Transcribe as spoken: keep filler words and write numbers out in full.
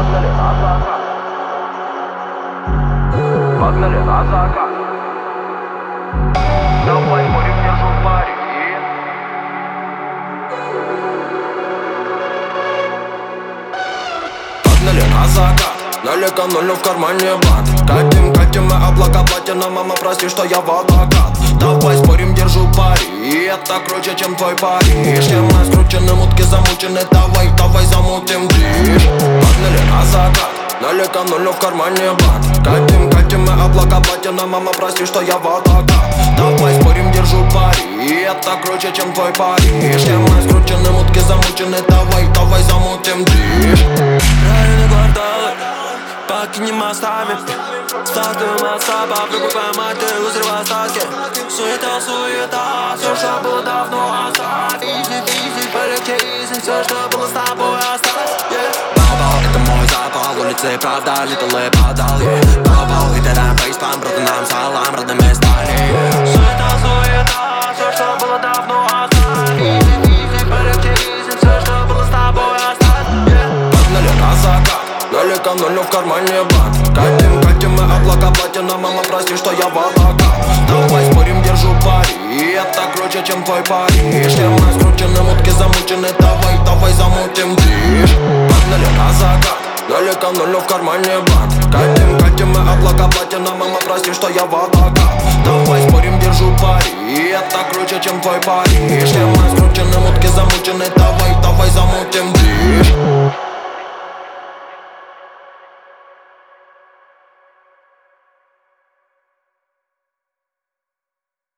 Погнали на закат. Погнали на закат. Давай спорим, держу пари. Погнали на закат. Налека нулю в кармане бат. Катим, катим мы облака платина. Мама, прости, что я водокат. Давай спорим, держу пари. И это круче, чем твой парень. Мы скручены, мутки замучены. Давай, давай замутим движ. Погнали на закат. Налека нулю в кармане бат. Катим, катим мы облака платина. Мама, прости, что я водокат. Давай спорим, держу пари. И это круче, чем твой парень. Мы скручены, мутки замучены. Давай, давай замутим движ. Районы, кварталы, покинем мостами. Стартуем от стопа, прибываем от ты, узревая остатки. Суета, суета, все, что было давно оставь. Изи, изи, полегче, изи, все, что было с тобой оставь. Бау-бау, это мой запал, улицы правда, литалы подал. Бау-бау, это рам, фейспам, брата нам салам, родными стали. Суета, суета, все, что было давно оставь. Изи, изи, полегче, изи, все, что было с тобой оставь. Погнали на закат. Налека нулю в кармане бат. Катим, катим мы облака платина. Мама, прости, что я водокат. Давай спорим, держу пари. И это круче, чем твой парень. Мы скручены, мутки замучены. Давай, давай замутим движ. Погнали на закат. Налека нулю в кармане бат. Катим, катим мы облака платина. Мама, прости, что я водокат. Давай спорим, держу пари. И это круче, чем твой парень. Мы скручены, мутки замучены. Давай, давай замутим движ.